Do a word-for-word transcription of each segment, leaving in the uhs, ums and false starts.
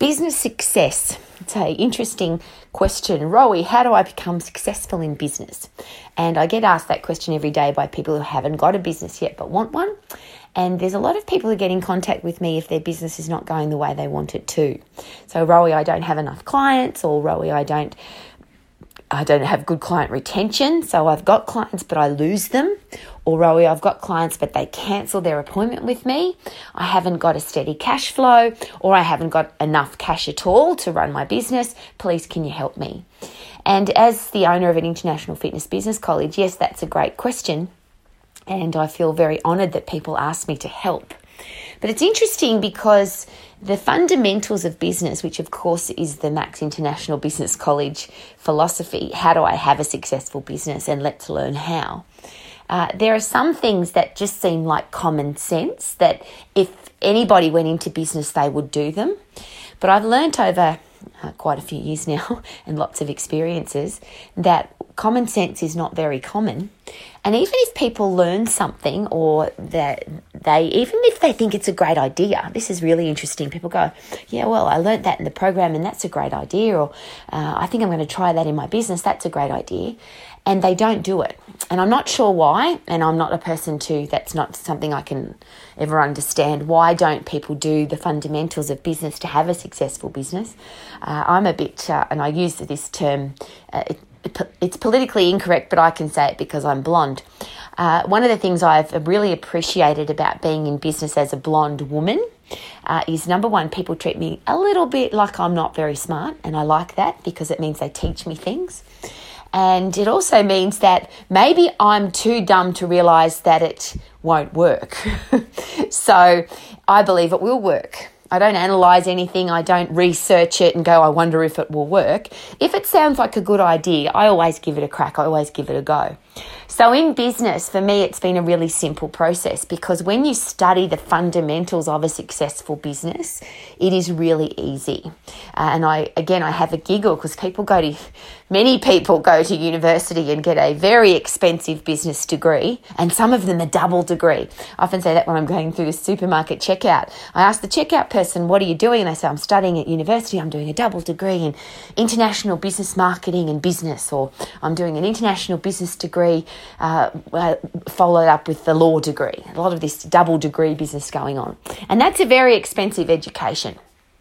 Business success. It's an interesting question. Rowie, how do I become successful in business? And I get asked that question every day by people who haven't got a business yet but want one. And there's a lot of people who get in contact with me if their business is not going the way they want it to. So, Rowie, I don't have enough clients, or Rowie, I don't I don't have good client retention, so I've got clients but I lose them. Or Rowie, I've got clients but they cancel their appointment with me. I haven't got a steady cash flow, or I haven't got enough cash at all to run my business. Please, can you help me? And as the owner of an international fitness business college, yes, that's a great question. And I feel very honoured that people ask me to help. But it's interesting because the fundamentals of business, which of course is the Max International Business College philosophy, how do I have a successful business and let's learn how. Uh, there are some things that just seem like common sense, that if anybody went into business, they would do them. But I've learnt over uh, quite a few years now and lots of experiences that common sense is not very common. And even if people learn something, or that they, even if they think it's a great idea, this is really interesting. People go, yeah, well, I learnt that in the program and that's a great idea. Or uh, I think I'm going to try that in my business. That's a great idea. And they don't do it. And I'm not sure why. And I'm not a person to, that's not something I can ever understand. Why don't people do the fundamentals of business to have a successful business? Uh, I'm a bit, uh, and I use this term, uh, it, it's politically incorrect, but I can say it because I'm blonde. Uh, one of the things I've really appreciated about being in business as a blonde woman uh, is, number one, people treat me a little bit like I'm not very smart, and I like that because it means they teach me things. And it also means that maybe I'm too dumb to realise that it won't work. So I believe it will work. I don't analyse anything. I don't research it and go, I wonder if it will work. If it sounds like a good idea, I always give it a crack. I always give it a go. So in business, for me, it's been a really simple process, because when you study the fundamentals of a successful business, it is really easy. Uh, and I, again, I have a giggle because people go to, many people go to university and get a very expensive business degree, and some of them a double degree. I often say that when I'm going through the supermarket checkout. I ask the checkout person, what are you doing? And they say, I'm studying at university. I'm doing a double degree in international business marketing and business, or I'm doing an international business degree Uh, uh, followed up with the law degree. A lot of this double degree business going on. And that's a very expensive education.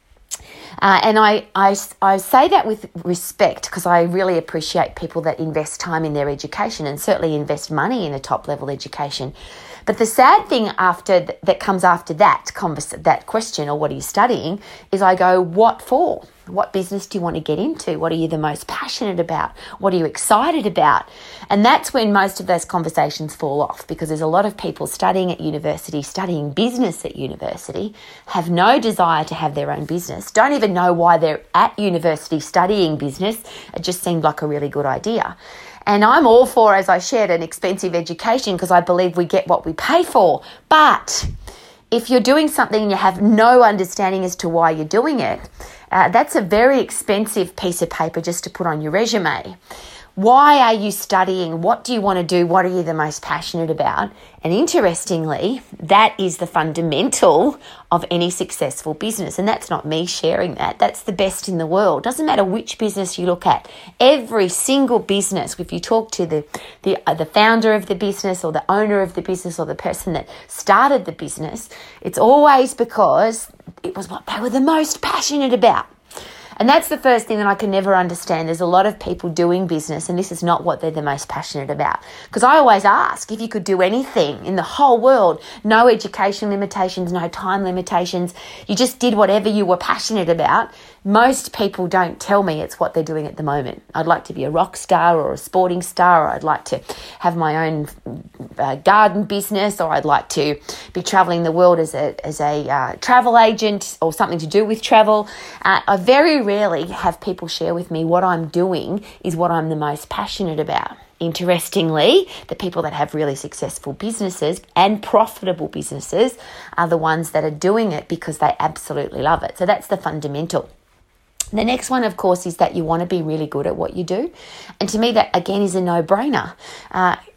Uh, and I, I, I say that with respect, because I really appreciate people that invest time in their education, and certainly invest money in a top level education. But the sad thing after th- that comes after that converse, that question, or what are you studying, is I go, what for? What business do you want to get into? What are you the most passionate about? What are you excited about? And that's when most of those conversations fall off, because there's a lot of people studying at university, studying business at university, have no desire to have their own business, don't even know why they're at university studying business. It just seemed like a really good idea. And I'm all for, as I shared, an expensive education, because I believe we get what we pay for. But if you're doing something and you have no understanding as to why you're doing it, uh, that's a very expensive piece of paper just to put on your resume. Why are you studying? What do you want to do? What are you the most passionate about? And interestingly, that is the fundamental of any successful business. And that's not me sharing that. That's the best in the world. Doesn't matter which business you look at. Every single business, if you talk to the, the, uh, the founder of the business, or the owner of the business, or the person that started the business, it's always because it was what they were the most passionate about. And that's the first thing that I can never understand. There's a lot of people doing business and this is not what they're the most passionate about. Because I always ask, if you could do anything in the whole world, no education limitations, no time limitations, you just did whatever you were passionate about, most people don't tell me it's what they're doing at the moment. I'd like to be a rock star or a sporting star, or I'd like to have my own uh, garden business, or I'd like to be traveling the world as a as a uh, travel agent, or something to do with travel. Uh, I very rarely have people share with me what I'm doing is what I'm the most passionate about. Interestingly, the people that have really successful businesses and profitable businesses are the ones that are doing it because they absolutely love it. So that's the fundamental. The next one, of course, is that you want to be really good at what you do. And to me, that, again, is a no-brainer. Uh,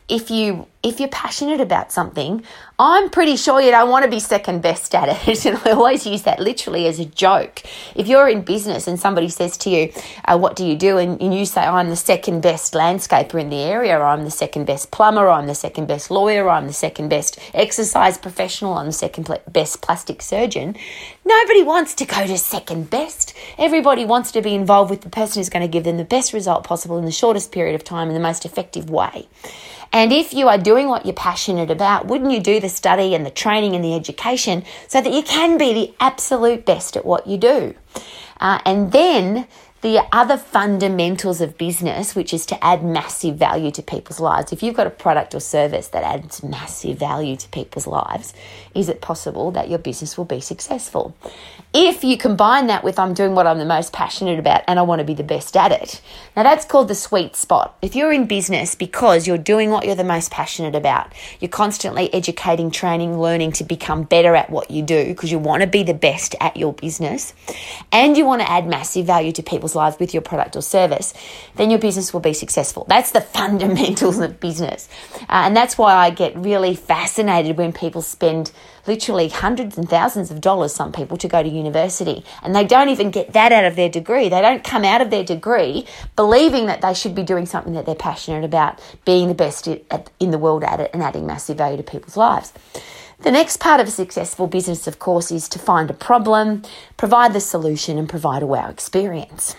if you if you're passionate about something, I'm pretty sure you don't want to be second best at it. And I always use that literally as a joke. If you're in business and somebody says to you, uh, what do you do? And, and you say, I'm the second best landscaper in the area, or I'm the second best plumber, or I'm the second best lawyer, or I'm the second best exercise professional, I'm the second best plastic surgeon. Nobody wants to go to second best. Everybody wants to be involved with the person who's going to give them the best result possible in the shortest period of time in the most effective way. And if you are doing what you're passionate about, wouldn't you do the study and the training and the education so that you can be the absolute best at what you do? Uh, and then the other fundamentals of business, which is to add massive value to people's lives. If you've got a product or service that adds massive value to people's lives, is it possible that your business will be successful? If you combine that with I'm doing what I'm the most passionate about and I want to be the best at it. Now that's called the sweet spot. If you're in business because you're doing what you're the most passionate about, you're constantly educating, training, learning to become better at what you do because you want to be the best at your business, and you want to add massive value to people's lives with your product or service, then your business will be successful. That's the fundamentals of business. Uh, and that's why I get really fascinated when people spend literally hundreds and thousands of dollars, some people, to go to university, and they don't even get that out of their degree. They don't come out of their degree believing that they should be doing something that they're passionate about, being the best in the world at it, and adding massive value to people's lives. The next part of a successful business, of course, is to find a problem, provide the solution, and provide a wow experience.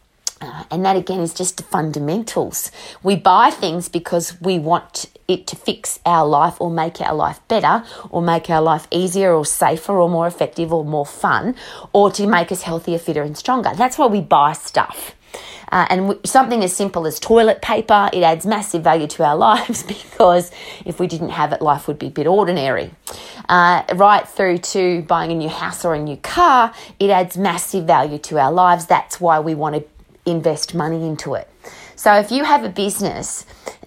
Uh, and that, again, is just the fundamentals. We buy things because we want it to fix our life or make our life better or make our life easier or safer or more effective or more fun, or to make us healthier, fitter and stronger. That's why we buy stuff. Uh, and w- something as simple as toilet paper, it adds massive value to our lives because if we didn't have it, life would be a bit ordinary. Uh, right through to buying a new house or a new car, it adds massive value to our lives. That's why we want to invest money into it. So if you have a business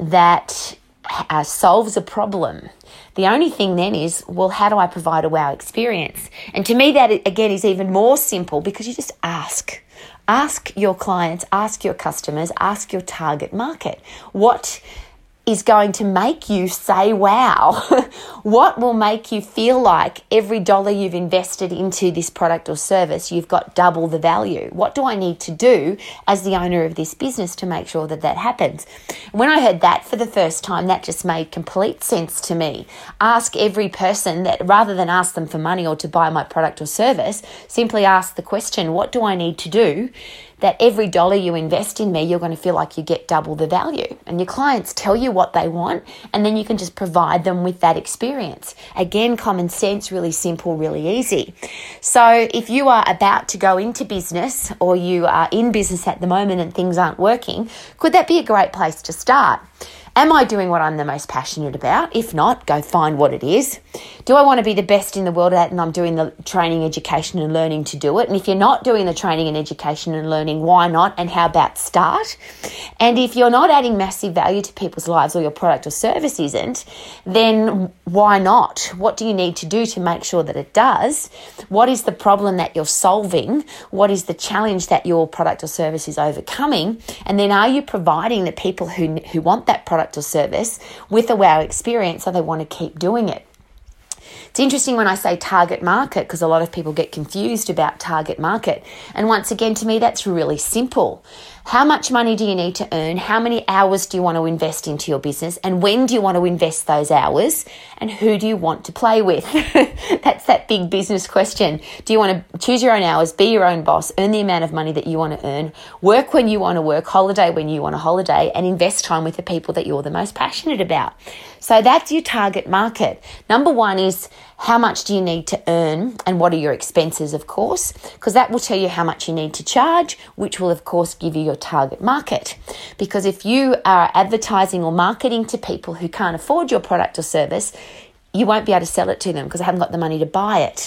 that uh, solves a problem, the only thing then is, well, how do I provide a wow experience? And to me, that, again, is even more simple because you just ask. Ask your clients, ask your customers, ask your target market. What is going to make you say, wow? What will make you feel like every dollar you've invested into this product or service, you've got double the value? What do I need to do as the owner of this business to make sure that that happens? When I heard that for the first time, that just made complete sense to me. Ask every person that, rather than ask them for money or to buy my product or service, simply ask the question, what do I need to do that every dollar you invest in me, you're going to feel like you get double the value? And your clients tell you what they want, and then you can just provide them with that experience. Again, common sense, really simple, really easy. So if you are about to go into business, or you are in business at the moment and things aren't working, could that be a great place to start? Am I doing what I'm the most passionate about? If not, go find what it is. Do I want to be the best in the world at it, and I'm doing the training, education and learning to do it? And if you're not doing the training and education and learning, why not? And how about start? And if you're not adding massive value to people's lives, or your product or service isn't, then why not? What do you need to do to make sure that it does? What is the problem that you're solving? What is the challenge that your product or service is overcoming? And then are you providing the people who, who want that product or service with a wow experience so they want to keep doing it? It's interesting when I say target market, because a lot of people get confused about target market. And once again, to me, that's really simple. How much money do you need to earn? How many hours do you want to invest into your business? And when do you want to invest those hours? And who do you want to play with? That's that big business question. Do you want to choose your own hours, be your own boss, earn the amount of money that you want to earn, work when you want to work, holiday when you want to holiday, and invest time with the people that you're the most passionate about? So that's your target market. Number one is, how much do you need to earn, and what are your expenses, of course, because that will tell you how much you need to charge, which will, of course, give you your target market. Because if you are advertising or marketing to people who can't afford your product or service, you won't be able to sell it to them because they haven't got the money to buy it.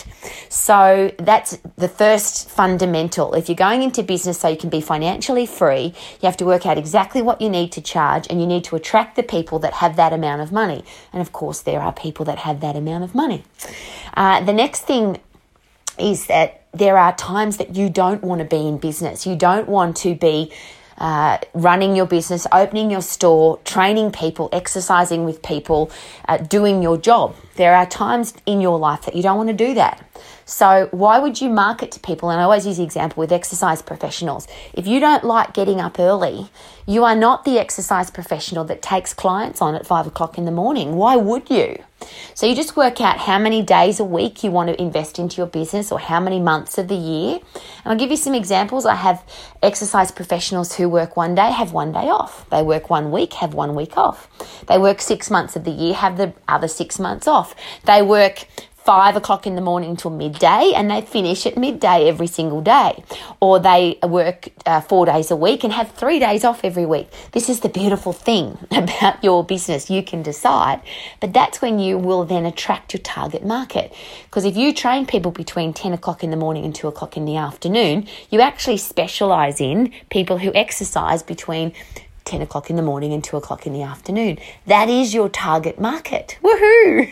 So that's the first fundamental. If you're going into business so you can be financially free, you have to work out exactly what you need to charge, and you need to attract the people that have that amount of money. And of course, there are people that have that amount of money. Uh, the next thing is that there are times that you don't want to be in business. You don't want to be uh, running your business, opening your store, training people, exercising with people, uh, doing your job. There are times in your life that you don't want to do that. So why would you market to people? And I always use the example with exercise professionals. If you don't like getting up early, you are not the exercise professional that takes clients on at five o'clock in the morning. Why would you? So you just work out how many days a week you want to invest into your business or how many months of the year. And I'll give you some examples. I have exercise professionals who work one day, have one day off. They work one week, have one week off. They work six months of the year, have the other six months off. They work five o'clock in the morning till midday and they finish at midday every single day. Or they work uh, four days a week and have three days off every week. This is the beautiful thing about your business. You can decide, but that's when you will then attract your target market. Because if you train people between ten o'clock in the morning and two o'clock in the afternoon, you actually specialize in people who exercise between ten o'clock in the morning and two o'clock in the afternoon. That is your target market. Woohoo!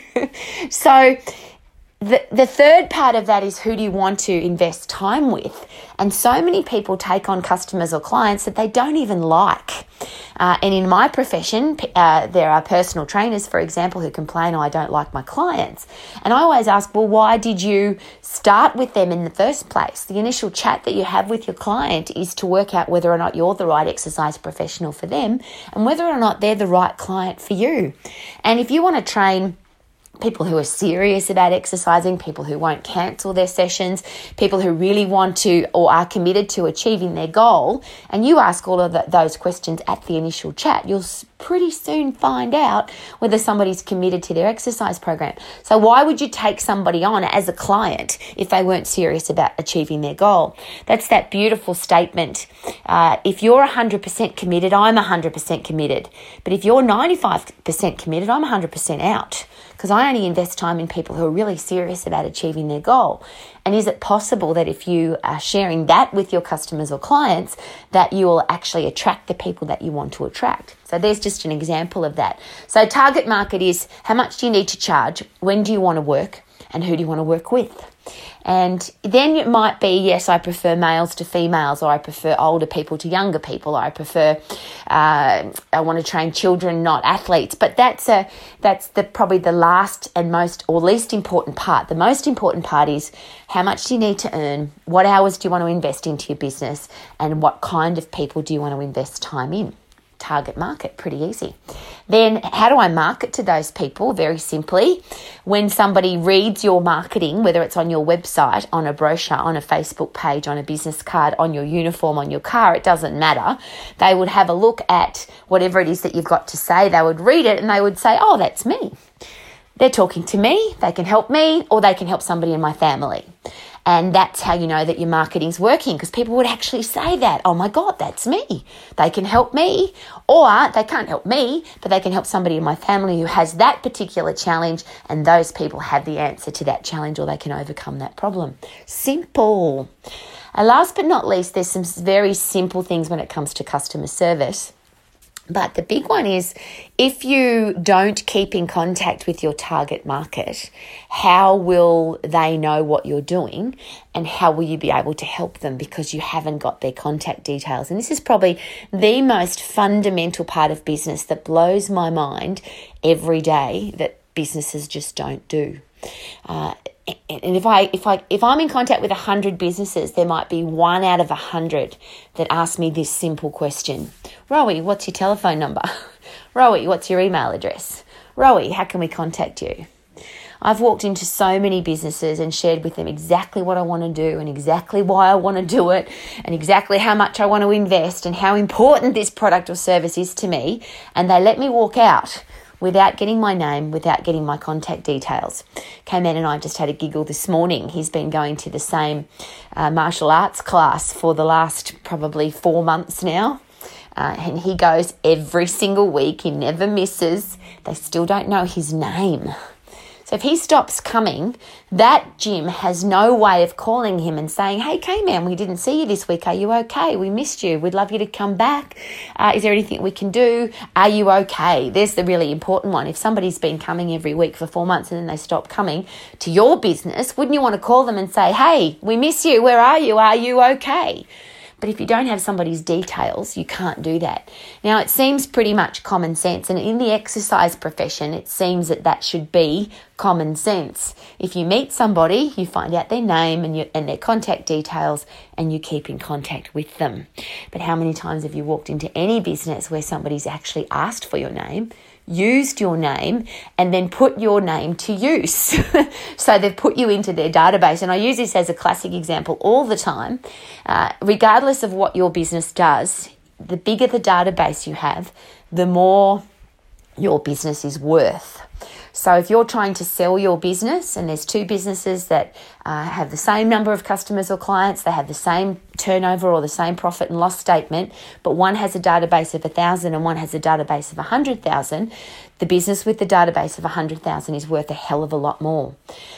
So The, the third part of that is who do you want to invest time with? And so many people take on customers or clients that they don't even like. Uh, and in my profession, uh, there are personal trainers, for example, who complain, oh, I don't like my clients. And I always ask, well, why did you start with them in the first place? The initial chat that you have with your client is to work out whether or not you're the right exercise professional for them and whether or not they're the right client for you. And if you want to train people who are serious about exercising, people who won't cancel their sessions, people who really want to or are committed to achieving their goal, and you ask all of the, those questions at the initial chat, you'll pretty soon find out whether somebody's committed to their exercise program. So why would you take somebody on as a client if they weren't serious about achieving their goal? That's that beautiful statement. Uh, if you're one hundred percent committed, I'm one hundred percent committed. But if you're ninety-five percent committed, I'm one hundred percent out. Because I only invest time in people who are really serious about achieving their goal. And is it possible that if you are sharing that with your customers or clients, that you will actually attract the people that you want to attract? So there's just an example of that. So target market is how much do you need to charge, when do you want to work, and who do you want to work with? And then it might be, yes, I prefer males to females, or I prefer older people to younger people, or I prefer, uh, I want to train children, not athletes. But that's a that's the probably the last and most or least important part. The most important part is how much do you need to earn, what hours do you want to invest into your business, and what kind of people do you want to invest time in. Target market, pretty easy. Then how do I market to those people? Very simply, when somebody reads your marketing, whether it's on your website, on a brochure, on a Facebook page, on a business card, on your uniform, on your car, it doesn't matter. They would have a look at whatever it is that you've got to say. They would read it and they would say, oh, that's me. They're talking to me, they can help me, or they can help somebody in my family. And that's how you know that your marketing's working, because people would actually say that, oh my God, that's me. They can help me, or they can't help me, but they can help somebody in my family who has that particular challenge, and those people have the answer to that challenge, or they can overcome that problem. Simple. And last but not least, there's some very simple things when it comes to customer service. But the big one is, if you don't keep in contact with your target market, how will they know what you're doing, and how will you be able to help them because you haven't got their contact details? And this is probably the most fundamental part of business that blows my mind every day that businesses just don't do. Uh, And if I if I if I'm in contact with a hundred businesses, there might be one out of a hundred that ask me this simple question: Rowie, what's your telephone number? Rowie, what's your email address? Rowie, how can we contact you? I've walked into so many businesses and shared with them exactly what I want to do and exactly why I want to do it and exactly how much I want to invest and how important this product or service is to me, and they let me walk out without getting my name, without getting my contact details. K-Man and I just had a giggle this morning. He's been going to the same uh, martial arts class for the last probably four months now. Uh, and he goes every single week. He never misses. They still don't know his name. So if he stops coming, that gym has no way of calling him and saying, hey, K-Man, we didn't see you this week. Are you okay? We missed you. We'd love you to come back. Uh, is there anything we can do? Are you okay? There's the really important one. If somebody's been coming every week for four months and then they stop coming to your business, wouldn't you want to call them and say, hey, we miss you. Where are you? Are you okay? But if you don't have somebody's details, you can't do that. Now, it seems pretty much common sense, and in the exercise profession, it seems that that should be common sense. If you meet somebody, you find out their name and, you, and their contact details, and you keep in contact with them. But how many times have you walked into any business where somebody's actually asked for your name, used your name, and then put your name to use? So they've put you into their database. And I use this as a classic example all the time. Uh, regardless of what your business does, the bigger the database you have, the more your business is worth. So if you're trying to sell your business and there's two businesses that uh, have the same number of customers or clients, they have the same turnover or the same profit and loss statement, but one has a database of one thousand and one has a database of one hundred thousand, the business with the database of one hundred thousand is worth a hell of a lot more.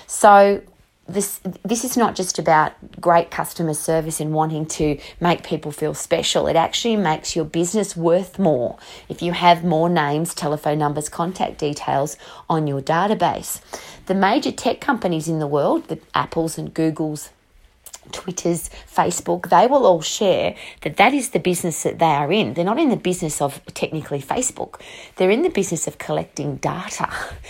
So This this is not just about great customer service and wanting to make people feel special. It actually makes your business worth more if you have more names, telephone numbers, contact details on your database. The major tech companies in the world, the Apples and Googles, Twitters, Facebook, they will all share that that is the business that they are in. They're not in the business of technically Facebook. They're in the business of collecting data.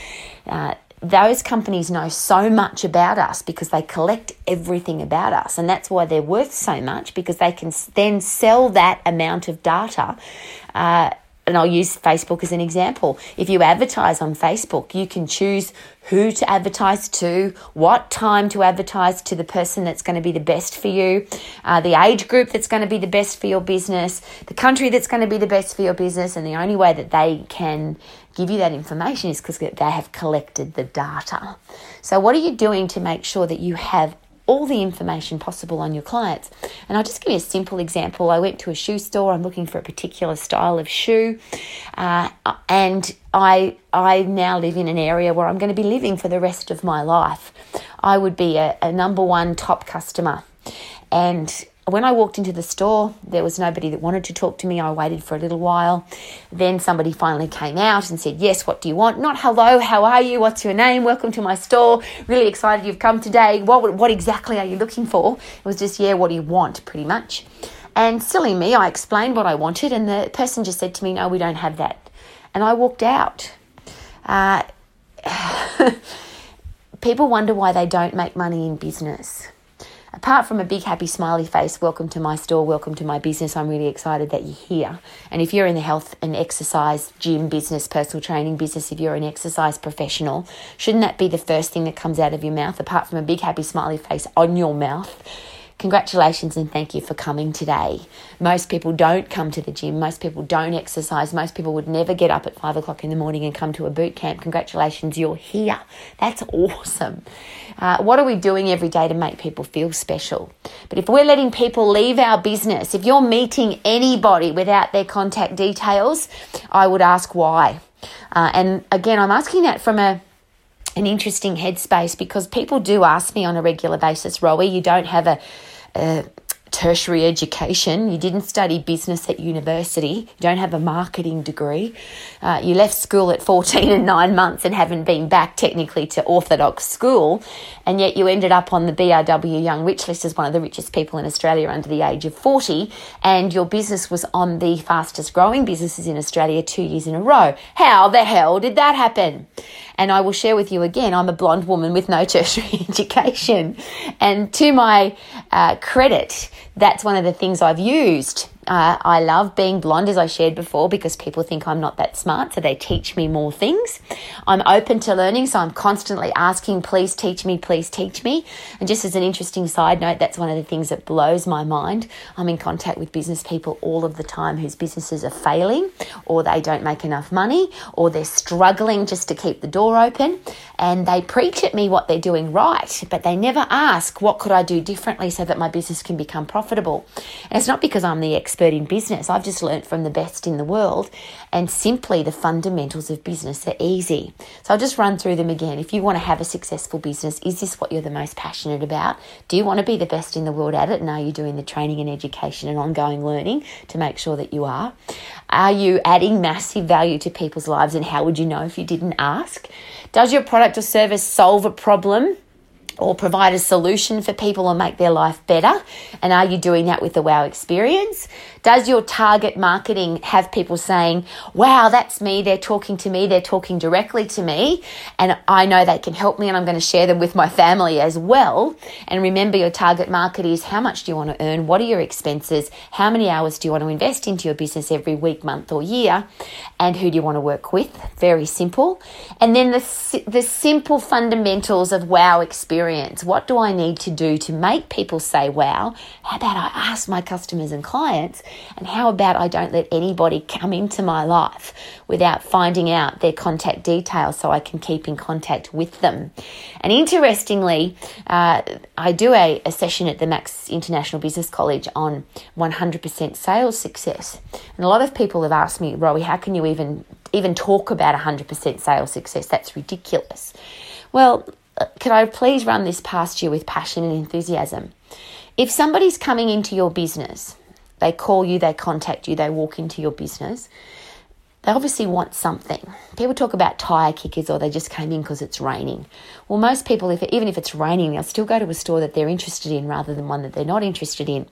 Uh, Those companies know so much about us because they collect everything about us. And that's why they're worth so much, because they can then sell that amount of data. Uh, and I'll use Facebook as an example. If you advertise on Facebook, you can choose who to advertise to, what time to advertise to the person that's going to be the best for you, uh, the age group that's going to be the best for your business, the country that's going to be the best for your business. And the only way that they can give you that information is because they have collected the data. So what are you doing to make sure that you have all the information possible on your clients? And I'll just give you a simple example. I went to a shoe store. I'm looking for a particular style of shoe. Uh, and I I now live in an area where I'm going to be living for the rest of my life. I would be a, a number one top customer. And when I walked into the store, there was nobody that wanted to talk to me. I waited for a little while. Then somebody finally came out and said, yes, what do you want? Not hello, how are you? What's your name? Welcome to my store. Really excited you've come today. What, what exactly are you looking for? It was just, yeah, what do you want, pretty much. And silly me, I explained what I wanted, and the person just said to me, no, we don't have that. And I walked out. Uh, people wonder why they don't make money in business. Apart from a big happy smiley face, welcome to my store, welcome to my business, I'm really excited that you're here. And if you're in the health and exercise, gym business, personal training business, if you're an exercise professional, shouldn't that be the first thing that comes out of your mouth, apart from a big happy smiley face on your mouth? Congratulations and thank you for coming today. Most people don't come to the gym. Most people don't exercise. Most people would never get up at five o'clock in the morning and come to a boot camp. Congratulations, you're here. That's awesome. Uh, what are we doing every day to make people feel special? But if we're letting people leave our business, if you're meeting anybody without their contact details, I would ask why. Uh, and again, I'm asking that from a an interesting headspace, because people do ask me on a regular basis, Rowie, you don't have a, a tertiary education, you didn't study business at university, you don't have a marketing degree, uh, you left school at fourteen and nine months and haven't been back technically to orthodox school, and yet you ended up on the B R W Young Rich list as one of the richest people in Australia under the age of forty, and your business was on the fastest growing businesses in Australia two years in a row. How the hell did that happen? And I will share with you again, I'm a blonde woman with no tertiary education. And to my uh, credit, that's one of the things I've used. Uh, I love being blonde, as I shared before, because people think I'm not that smart, so they teach me more things. I'm open to learning, so I'm constantly asking, please teach me, please teach me. And just as an interesting side note, that's one of the things that blows my mind. I'm in contact with business people all of the time whose businesses are failing, or they don't make enough money, or they're struggling just to keep the door open, and they preach at me what they're doing right, but they never ask, what could I do differently so that my business can become profitable? And it's not because I'm the expert in business. I've just learnt from the best in the world, and simply the fundamentals of business are easy. So I'll just run through them again. If you want to have a successful business, is this what you're the most passionate about? Do you want to be the best in the world at it? And are you doing the training and education and ongoing learning to make sure that you are? Are you adding massive value to people's lives, and how would you know if you didn't ask? Does your product or service solve a problem or provide a solution for people or make their life better? And are you doing that with the wow experience? Does your target marketing have people saying, wow, that's me, they're talking to me, they're talking directly to me, and I know they can help me and I'm going to share them with my family as well? And remember, your target market is how much do you want to earn? What are your expenses? How many hours do you want to invest into your business every week, month or year? And who do you want to work with? Very simple. And then the, the simple fundamentals of wow experience. What do I need to do to make people say wow? How about I ask my customers and clients? And how about I don't let anybody come into my life without finding out their contact details so I can keep in contact with them? And interestingly, uh, I do a, a session at the Max International Business College on one hundred percent sales success. And a lot of people have asked me, Rowie, how can you even, even talk about one hundred percent sales success? That's ridiculous. Well, could I please run this past you with passion and enthusiasm? If somebody's coming into your business, they call you, they contact you, they walk into your business, they obviously want something. People talk about tire kickers, or they just came in because it's raining. Well, most people, if even if it's raining, they'll still go to a store that they're interested in rather than one that they're not interested in.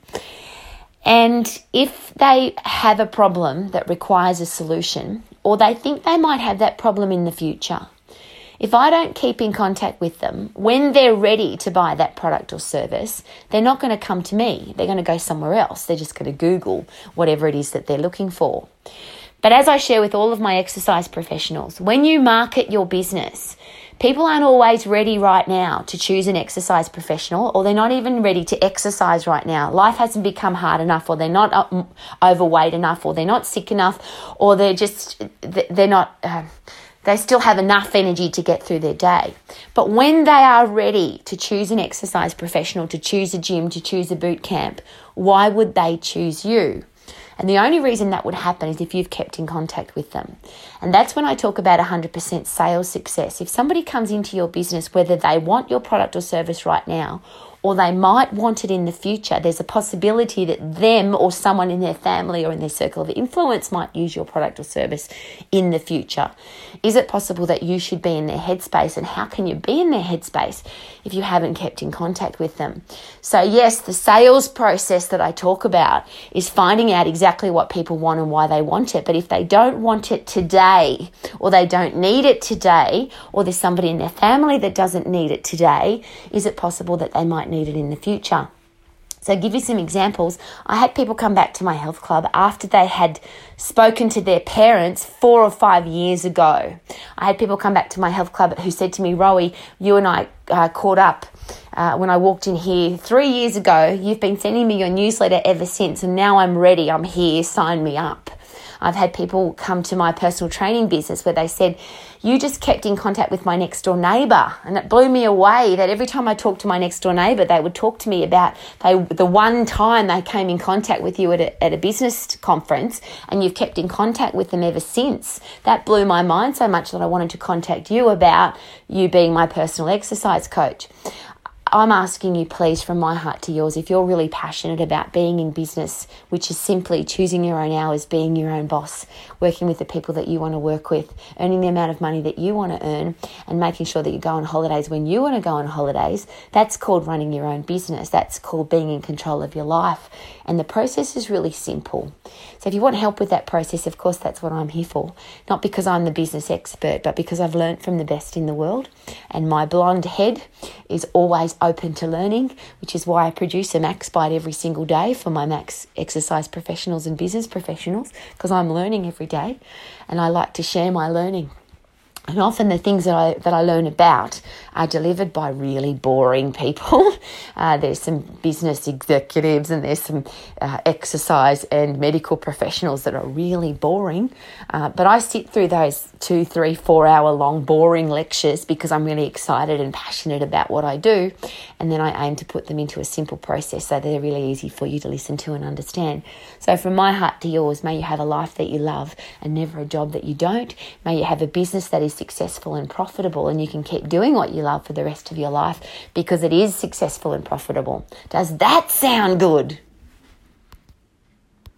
And if they have a problem that requires a solution, or they think they might have that problem in the future, if I don't keep in contact with them, when they're ready to buy that product or service, they're not going to come to me. They're going to go somewhere else. They're just going to Google whatever it is that they're looking for. But as I share with all of my exercise professionals, when you market your business, people aren't always ready right now to choose an exercise professional, or they're not even ready to exercise right now. Life hasn't become hard enough, or they're not overweight enough, or they're not sick enough, or they're just, they're not... Uh, They still have enough energy to get through their day. But when they are ready to choose an exercise professional, to choose a gym, to choose a boot camp, why would they choose you? And the only reason that would happen is if you've kept in contact with them. And that's when I talk about one hundred percent sales success. If somebody comes into your business, whether they want your product or service right now, or they might want it in the future, there's a possibility that them or someone in their family or in their circle of influence might use your product or service in the future. Is it possible that you should be in their headspace? And how can you be in their headspace if you haven't kept in contact with them? So yes, the sales process that I talk about is finding out exactly what people want and why they want it. But if they don't want it today, or they don't need it today, or there's somebody in their family that doesn't need it today, is it possible that they might need it in the future? So I'll give you some examples. I had people come back to my health club after they had spoken to their parents four or five years ago. I had people come back to my health club who said to me, Rowie, you and I uh, caught up uh, when I walked in here three years ago. You've been sending me your newsletter ever since, and now I'm ready. I'm here. Sign me up. I've had people come to my personal training business where they said, you just kept in contact with my next door neighbour. And it blew me away that every time I talked to my next door neighbour, they would talk to me about they, the one time they came in contact with you at a, at a business conference, and you've kept in contact with them ever since. That blew my mind so much that I wanted to contact you about you being my personal exercise coach. I'm asking you, please, from my heart to yours, if you're really passionate about being in business, which is simply choosing your own hours, being your own boss, working with the people that you want to work with, earning the amount of money that you want to earn, and making sure that you go on holidays when you want to go on holidays, that's called running your own business. That's called being in control of your life. And the process is really simple. So if you want help with that process, of course, that's what I'm here for. Not because I'm the business expert, but because I've learned from the best in the world. And my blonde head is always open to learning, which is why I produce a Max Bite every single day for my Max exercise professionals and business professionals, because I'm learning every day and I like to share my learning. And often the things that I that I learn about are delivered by really boring people. Uh, there's some business executives and there's some uh, exercise and medical professionals that are really boring. Uh, but I sit through those two, three, four hour long boring lectures because I'm really excited and passionate about what I do. And then I aim to put them into a simple process so they're really easy for you to listen to and understand. So from my heart to yours, may you have a life that you love and never a job that you don't. May you have a business that is successful and profitable, and you can keep doing what you love for the rest of your life because it is successful and profitable. Does that sound good?